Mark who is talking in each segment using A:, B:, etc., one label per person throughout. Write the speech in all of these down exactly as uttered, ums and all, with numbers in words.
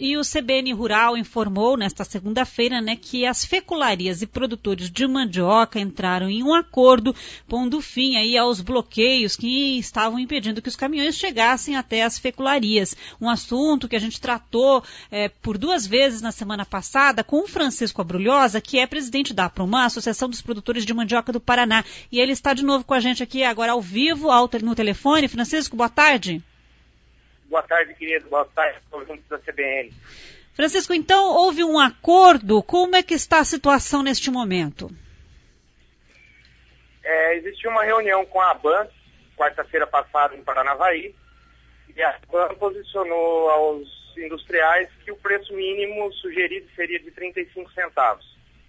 A: E o C B N Rural informou nesta segunda-feira, né, que as fecularias e produtores de mandioca entraram em um acordo pondo fim aí aos bloqueios que estavam impedindo que os caminhões chegassem até as fecularias. Um assunto que a gente tratou é, por duas vezes na semana passada com o Francisco Abrulhosa, que é presidente da APROMAN, Associação dos Produtores de Mandioca do Paraná. E ele está de novo com a gente aqui agora ao vivo, no telefone. Francisco, boa tarde.
B: Boa tarde, querido. Boa tarde, conjunto da C B N.
A: Francisco, então houve um acordo. Como é que está a situação neste momento?
B: É, existiu uma reunião com a ABAN, quarta-feira passada em Paranavaí, e a ABAN posicionou aos industriais que o preço mínimo sugerido seria de trinta e cinco centavos.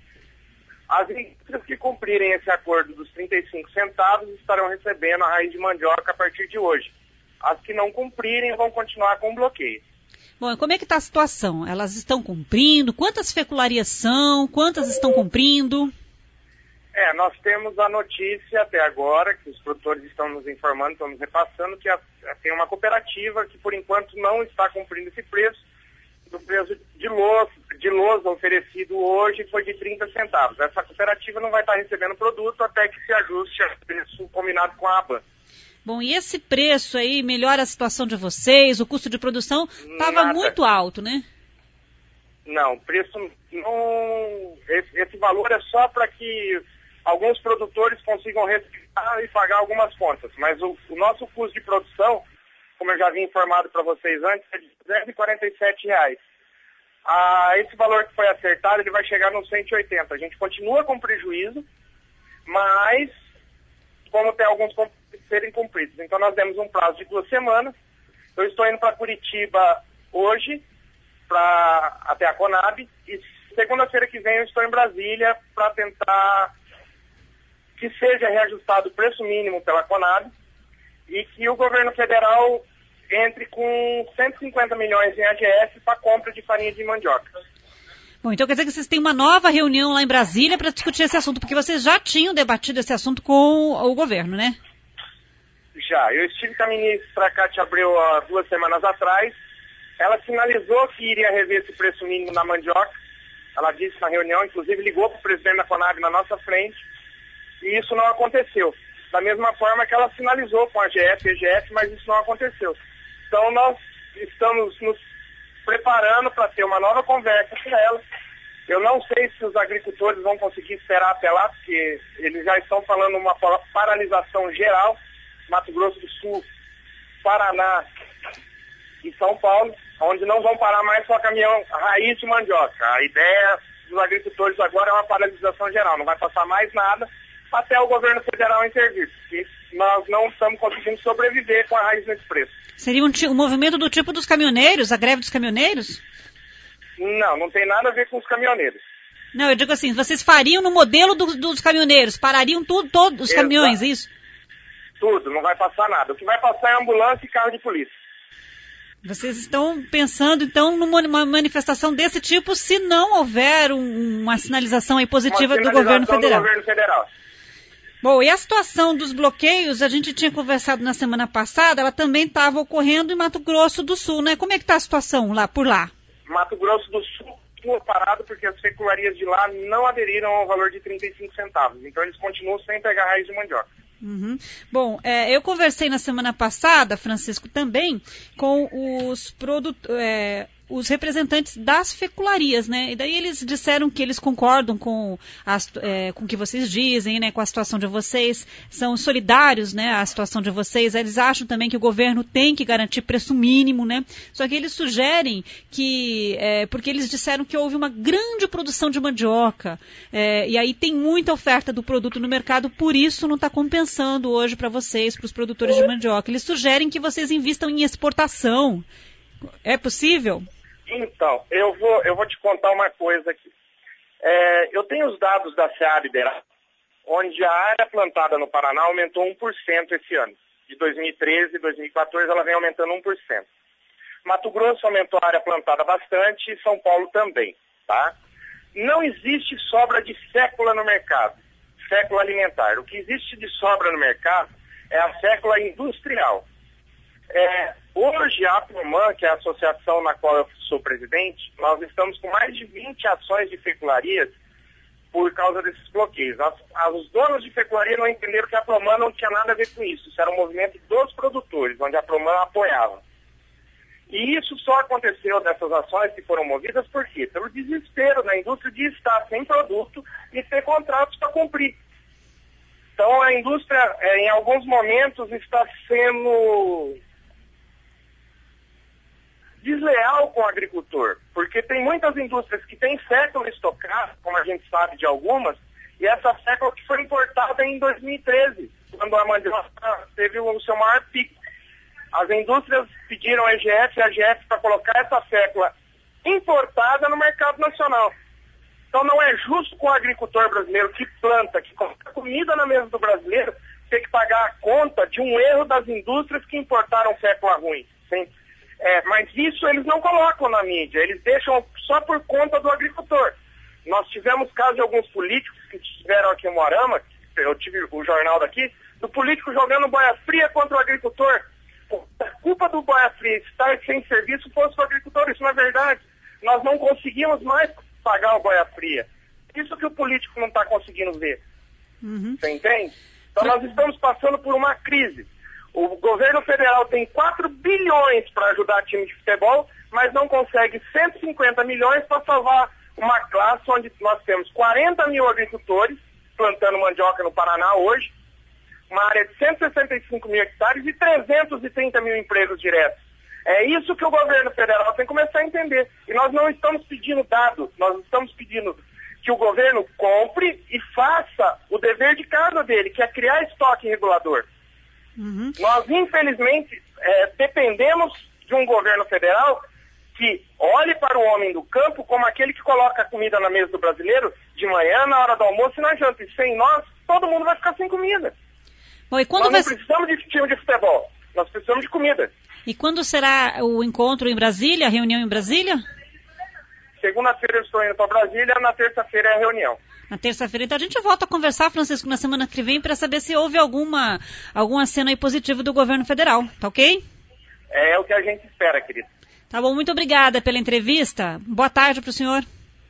B: As indústrias que cumprirem esse acordo dos trinta e cinco centavos estarão recebendo a raiz de mandioca a partir de hoje. As que não cumprirem vão continuar com o bloqueio.
A: Bom, e como é que está a situação? Elas estão cumprindo? Quantas fecularias são? Quantas estão cumprindo?
B: É, nós temos a notícia até agora, que os produtores estão nos informando, estão nos repassando, que a, tem uma cooperativa que por enquanto não está cumprindo esse preço. O preço de lousa, de lousa oferecido hoje foi de trinta centavos. Essa cooperativa não vai estar recebendo produto até que se ajuste ao preço combinado com a ABAN.
A: Bom, e esse preço aí melhora a situação de vocês? O custo de produção estava muito alto, né?
B: Não, o preço não... Esse, esse valor é só para que alguns produtores consigam reciclar e pagar algumas contas. Mas o, o nosso custo de produção, como eu já havia informado para vocês antes, é de duzentos e quarenta e sete reais. Ah, esse valor que foi acertado, ele vai chegar nos cento e oitenta. A gente continua com prejuízo, mas como tem alguns serem cumpridos. Então nós demos um prazo de duas semanas. Eu estou indo para Curitiba hoje, pra, até a Conab, e segunda-feira que vem eu estou em Brasília para tentar que seja reajustado o preço mínimo pela Conab e que o governo federal entre com cento e cinquenta milhões em A G S para compra de farinha de mandioca.
A: Bom, então quer dizer que vocês têm uma nova reunião lá em Brasília para discutir esse assunto, porque vocês já tinham debatido esse assunto com o governo, né?
B: Já. Eu estive com a ministra Cátia Abreu há duas semanas atrás. Ela sinalizou que iria rever esse preço mínimo na mandioca. Ela disse na reunião, inclusive ligou para o presidente da Conab na nossa frente, e isso não aconteceu. Da mesma forma que ela sinalizou com a A G F e E G F, mas isso não aconteceu. Então nós estamos nos preparando para ter uma nova conversa com ela. Eu não sei se os agricultores vão conseguir esperar até lá, porque eles já estão falando uma paralisação geral, Mato Grosso do Sul, Paraná e São Paulo, onde não vão parar mais só caminhão raiz de mandioca. A ideia dos agricultores agora é uma paralisação geral, não vai passar mais nada até o governo federal intervir, porque nós não estamos conseguindo sobreviver com a raiz nesse preço.
A: Seria um, um movimento do tipo dos caminhoneiros, a greve dos caminhoneiros?
B: Não, não tem nada a ver com os caminhoneiros.
A: Não, eu digo assim, vocês fariam no modelo do, dos caminhoneiros, parariam tudo, todos os
B: Exato.
A: Caminhões, isso?
B: Tudo, não vai passar nada. O que vai passar é ambulância e carro de polícia.
A: Vocês estão pensando, então, numa manifestação desse tipo, se não houver um, uma sinalização aí positiva
B: uma
A: do governo federal?
B: do governo federal.
A: Bom, e a situação dos bloqueios, a gente tinha conversado na semana passada, ela também estava ocorrendo em Mato Grosso do Sul, né? Como é que está a situação lá, por lá?
B: Mato Grosso do Sul continua parado porque as fecularias de lá não aderiram ao valor de trinta e cinco centavos. Então eles continuam sem pegar raiz de mandioca.
A: Uhum. Bom, é, eu conversei na semana passada, Francisco, também com os produtores, é, os representantes das fecularias, né? E daí eles disseram que eles concordam com, as, é, com o que vocês dizem, né? Com a situação de vocês, são solidários, né? A situação de vocês. Eles acham também que o governo tem que garantir preço mínimo, né? Só que eles sugerem que, é, porque eles disseram que houve uma grande produção de mandioca, é, e aí tem muita oferta do produto no mercado, por isso não está compensando hoje para vocês, para os produtores de mandioca. Eles sugerem que vocês invistam em exportação. É possível?
B: Então, eu vou, eu vou te contar uma coisa aqui. É, eu tenho os dados da Seabra, onde a área plantada no Paraná aumentou um por cento esse ano. De dois mil e treze e dois mil e quatorze ela vem aumentando um por cento. Mato Grosso aumentou a área plantada bastante e São Paulo também, tá? Não existe sobra de fécula no mercado, fécula alimentar. O que existe de sobra no mercado é a fécula industrial. É, hoje a APROMAN, que é a associação na qual eu sou presidente, nós estamos com mais de vinte ações de fecularias por causa desses bloqueios. As, as, os donos de fecularia não entenderam que a APROMAN não tinha nada a ver com isso. Isso era um movimento dos produtores, onde a APROMAN apoiava. E isso só aconteceu dessas ações que foram movidas por quê? Pelo desespero da indústria de estar sem produto e ter contratos para cumprir. Então a indústria, é, em alguns momentos, está sendo desleal com o agricultor, porque tem muitas indústrias que têm século estocado, como a gente sabe de algumas, e essa século que foi importada em dois mil e treze, quando a mandioca teve o seu maior pico. As indústrias pediram a E G F e a G F para colocar essa sécula importada no mercado nacional. Então não é justo com o agricultor brasileiro que planta, que coloca comida na mesa do brasileiro, ter que pagar a conta de um erro das indústrias que importaram fécula ruim. Sim. É, mas isso eles não colocam na mídia, eles deixam só por conta do agricultor. Nós tivemos casos de alguns políticos que estiveram aqui em Moarama, eu tive o jornal daqui, do político jogando boia fria contra o agricultor. A culpa do boia fria estar sem serviço fosse o agricultor, isso não é verdade. Nós não conseguimos mais pagar o boia fria. Isso que o político não está conseguindo ver. Uhum. Você entende? Então nós estamos passando por uma crise. O governo federal tem quatro bilhões para ajudar time de futebol, mas não consegue cento e cinquenta milhões para salvar uma classe onde nós temos quarenta mil agricultores plantando mandioca no Paraná hoje, uma área de cento e sessenta e cinco mil hectares e trezentos e trinta mil empregos diretos. É isso que o governo federal tem que começar a entender. E nós não estamos pedindo dados, nós estamos pedindo que o governo compre e faça o dever de casa dele, que é criar estoque regulador. Uhum. Nós, infelizmente, é, dependemos de um governo federal que olhe para o homem do campo como aquele que coloca a comida na mesa do brasileiro de manhã, na hora do almoço e na janta. E sem nós, todo mundo vai ficar sem comida.
A: Bom, e quando
B: nós
A: vai...
B: não precisamos de time de futebol, nós precisamos de comida.
A: E quando será o encontro em Brasília, a reunião em Brasília?
B: Segunda-feira eu estou indo para Brasília, na terça-feira é a reunião.
A: Na terça-feira, então a gente volta a conversar, Francisco, na semana que vem, para saber se houve alguma, alguma cena aí positiva do governo federal, tá ok?
B: É o que a gente espera, querido.
A: Tá bom, muito obrigada pela entrevista. Boa tarde para o senhor.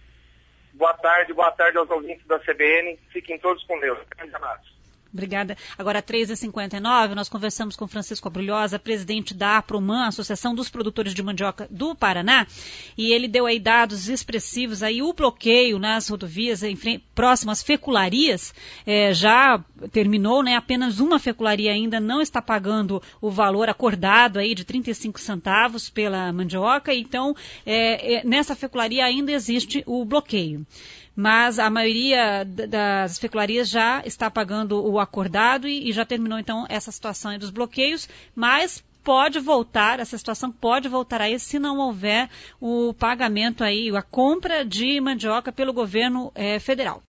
B: Boa tarde, boa tarde aos ouvintes da C B N. Fiquem todos com Deus. Grande abraço.
A: Obrigada. Agora, três e cinquenta e nove, nós conversamos com Francisco Abrulhosa, presidente da APROMAN, Associação dos Produtores de Mandioca do Paraná, e ele deu aí dados expressivos, aí o bloqueio nas rodovias em frente, próximas fecularias eh, já terminou, né? Apenas uma fecularia ainda não está pagando o valor acordado aí de trinta e cinco centavos pela mandioca, então eh, eh, nessa fecularia ainda existe o bloqueio. Mas a maioria das fecularias já está pagando o acordado e, e já terminou, então, essa situação dos bloqueios, mas pode voltar, essa situação pode voltar aí se não houver o pagamento aí, a compra de mandioca pelo governo eh, federal.